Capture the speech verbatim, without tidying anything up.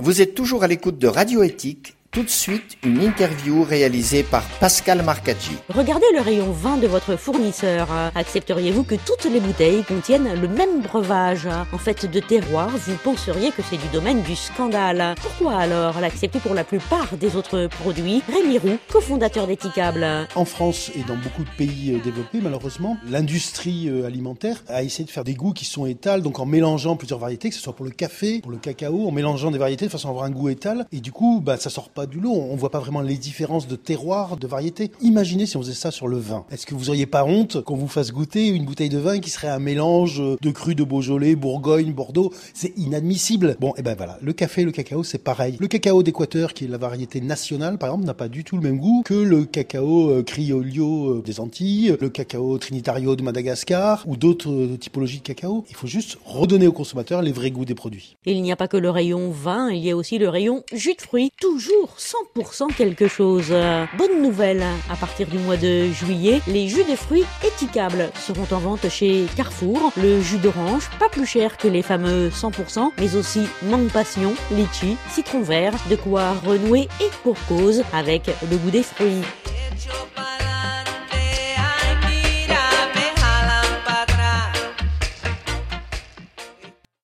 Vous êtes toujours à l'écoute de Radio Éthique. Tout de suite, une interview réalisée par Pascal Marcaggi. Regardez le rayon vin de votre fournisseur. Accepteriez-vous que toutes les bouteilles contiennent le même breuvage? En fait, de terroir, vous penseriez que c'est du domaine du scandale. Pourquoi alors l'accepter pour la plupart des autres produits? Rémi Roux, cofondateur d'Ethicable. En France et dans beaucoup de pays développés, malheureusement, l'industrie alimentaire a essayé de faire des goûts qui sont étals, donc en mélangeant plusieurs variétés, que ce soit pour le café, pour le cacao, en mélangeant des variétés de façon à avoir un goût étal. Et du coup, bah, ça sort pas du lot, on voit pas vraiment les différences de terroir, de variété. Imaginez si on faisait ça sur le vin. Est-ce que vous auriez pas honte qu'on vous fasse goûter une bouteille de vin qui serait un mélange de cru de Beaujolais, Bourgogne, Bordeaux? C'est inadmissible. Bon, et ben voilà, le café et le cacao, c'est pareil. Le cacao d'Équateur, qui est la variété nationale, par exemple, n'a pas du tout le même goût que le cacao criollo des Antilles, le cacao trinitario de Madagascar ou d'autres typologies de cacao. Il faut juste redonner aux consommateurs les vrais goûts des produits. Il n'y a pas que le rayon vin, il y a aussi le rayon jus de fruits. Toujours cent pour cent quelque chose. Bonne nouvelle, à partir du mois de juillet, les jus de fruits Ethicables seront en vente chez Carrefour. Le jus d'orange, pas plus cher que les fameux cent pour cent, mais aussi mangue passion, litchi, citron vert, de quoi renouer et pour cause avec le goût des fruits.